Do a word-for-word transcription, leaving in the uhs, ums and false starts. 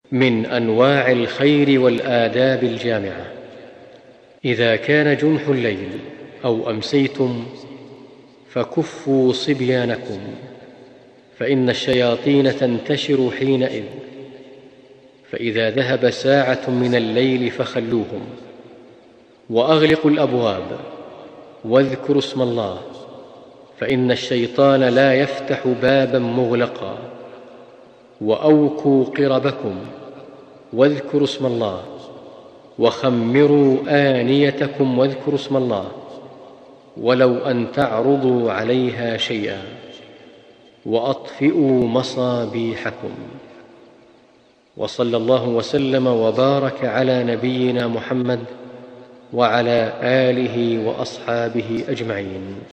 من أنواع الخير والآداب الجامعة: إذا كان جنح الليل أو أمسيتم فكفوا صبيانكم، فإن الشياطين تنتشر حينئذ، فإذا ذهب ساعة من الليل فخلوهم، وأغلقوا الأبواب، واذكروا اسم الله، فإن الشيطان لا يفتح بابا مغلقا. وأوكوا قربكم، واذكروا اسم الله، وخمروا آنيتكم، واذكروا اسم الله، ولو أن تعرضوا عليها شيئا، وأطفئوا مصابيحكم. وصلى الله وسلم وبارك على نبينا محمد وعلى آله وأصحابه أجمعين.